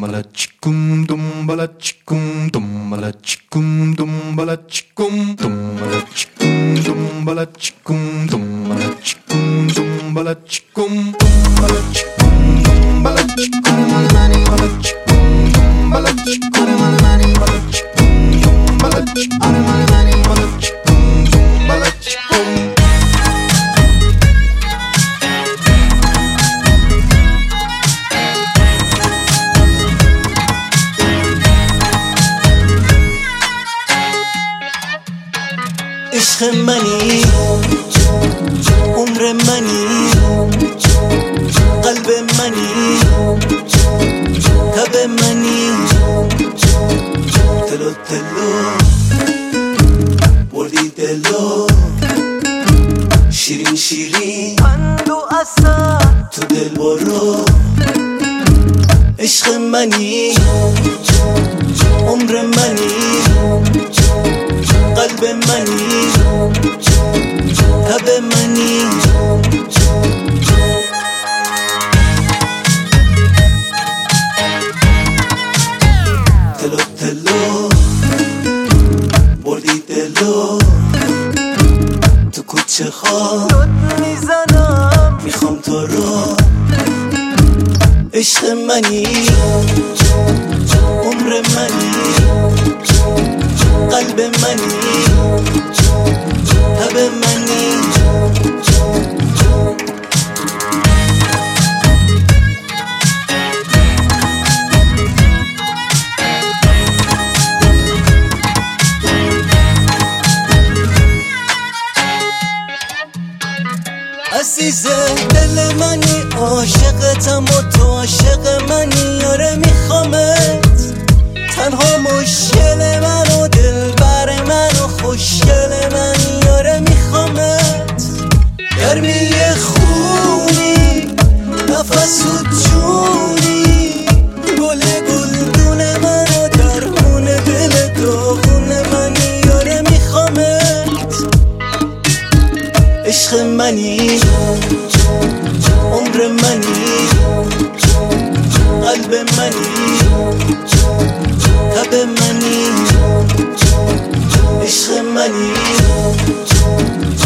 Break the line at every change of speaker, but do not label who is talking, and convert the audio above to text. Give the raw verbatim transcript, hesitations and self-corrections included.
dumbala chikum dumbala chikum dumbala chikum dumbala chikum dumbala chikum dumbala chikum dumbala chikum dumbala chikum dumbala chikum dumbala chikum dumbala chikum dumbala chikum dumbala chikum dumbala chikum dumbala chikum.
عشق منی عمر منی قلب منی تب منی تلو تلو بردی دلو شیرین شیرین پند و عسل تو دل برو عشق منی عمر منی قلب منی تب منی تلو تلو بردی دلو تو کوچه خواه داد میزنم میخوام تو رو عشق منی عمر منی قلب منی تب منی عزیز دل منی عاشقتم و تو عاشق منی یاره میخوامت تنها مشکل من و دل بر من و خوشگل من یاره میخوامت گرمی خونی نفس و جونی گل گلدون من و درمون دل داغون من یاره میخوامت عشق منی عمر منی قلب منی تب منی عشق منی